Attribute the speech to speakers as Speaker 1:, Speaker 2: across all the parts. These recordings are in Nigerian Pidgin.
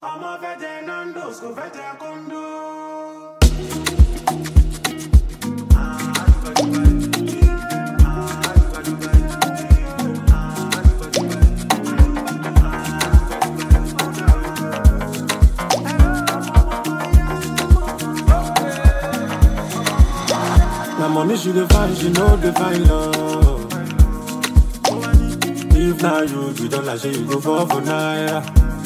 Speaker 1: I'm a veteran Nando's, go veteran Kondo. My money she dey find, she know dey find love. If now you don't like, you go for naira.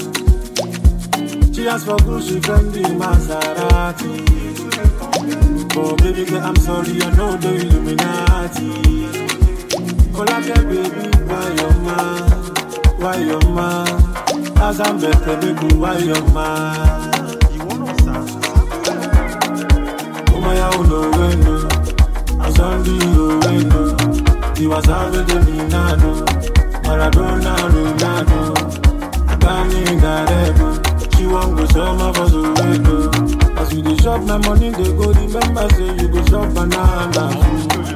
Speaker 1: She asked for Gucci, Fendi, Maserati. Oh baby girl, I'm sorry, I know the Illuminati. Oh like baby, why your man? As I'm better, baby, why your man? Oh my, I don't know when no. I'm sorry, you when no. You was always the Minado. Maradona, Ronaldo. I can't even get it. She won't go summer for the window. As you dey shop my money, they go remember say you go shop banana.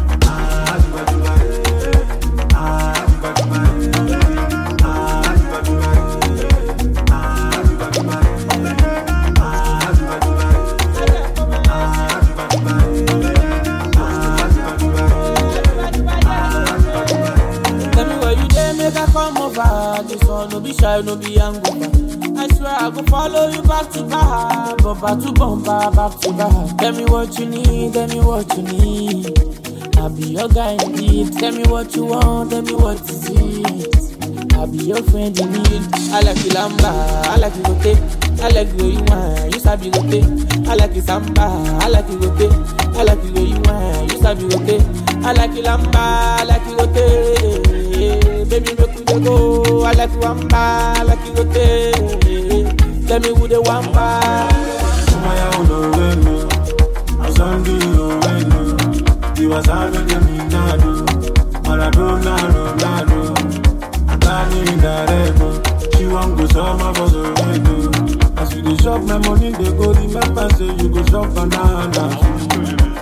Speaker 2: Tell me where you dey, make I come over. This one no be shy, no be hangover. I swear I go follow you back to back, bumper to bumper, back to back. Tell me what you need, tell me what you need. I'll be your guy indeed. Tell me what you want, tell me what is it. I'll be your friend in need. I like the lamba, I like the rotate. I like the way you want, you sabi rotate. I like the samba, I like the rotate. I like the way you want, you sabi rotate. I like the lamba, I like the rotate. Baby, make we dey go. I like the wamba, I like the rotate. Tell me who the wamba.
Speaker 1: Oh my, I don't know when no. I'm sorry, you when no. You was always the Minado. Maradona, Ronaldo. I can't even get it. She won't go summer for the window. As you dey shop my money, they go remember say you go shop banana.